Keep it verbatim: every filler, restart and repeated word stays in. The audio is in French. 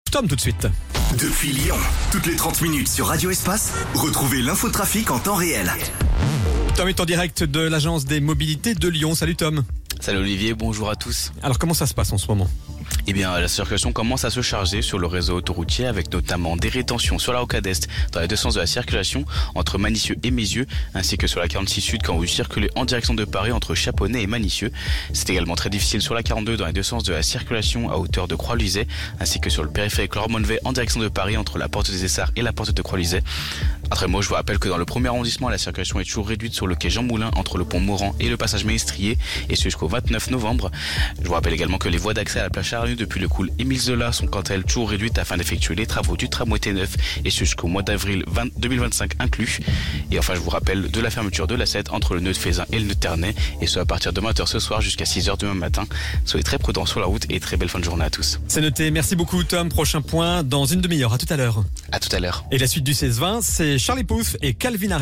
Tom tout de suite. Depuis Lyon, toutes les trente minutes sur Radio Espace, retrouvez l'infotrafic en temps réel. Tom est en direct de l'agence des mobilités de Lyon. Salut Tom. Salut Olivier, bonjour à tous. Alors comment ça se passe en ce moment ? Eh bien, la circulation commence à se charger sur le réseau autoroutier avec notamment des rétentions sur la rocade Est dans les deux sens de la circulation entre Manicieux et Mézieux, ainsi que sur la quarante-six Sud quand vous circulez en direction de Paris entre Chaponnet et Manicieux. C'est également très difficile sur la quarante-deux dans les deux sens de la circulation à hauteur de Croix-Luiset, ainsi que sur le périphérique Lormonvet en direction de Paris entre la porte des Essarts et la porte de Croix-Luiset. Après moi, je vous rappelle que dans le premier arrondissement, la circulation est toujours réduite sur le quai Jean Moulin entre le pont Morand et le passage Ménestrier, et ce jusqu'au vingt-neuf novembre. Je vous rappelle également que les voies d'accès à la plage Charnue depuis le coul Émile Zola sont quant à elles toujours réduites afin d'effectuer les travaux du tramway T neuf, et ce jusqu'au mois d'avril deux mille vingt-cinq inclus. Et enfin, je vous rappelle de la fermeture de l'A sept entre le nœud de Fézin et le nœud de Ternay, et ce à partir de vingt heures ce soir jusqu'à six heures demain matin. Soyez très prudents sur la route et très belle fin de journée à tous. C'est noté. Merci beaucoup Tom. Prochain point dans une demi-heure. À tout à l'heure. À tout à l'heure. Et la suite du seize vingt, c'est Charlie Puth et Calvin Harris.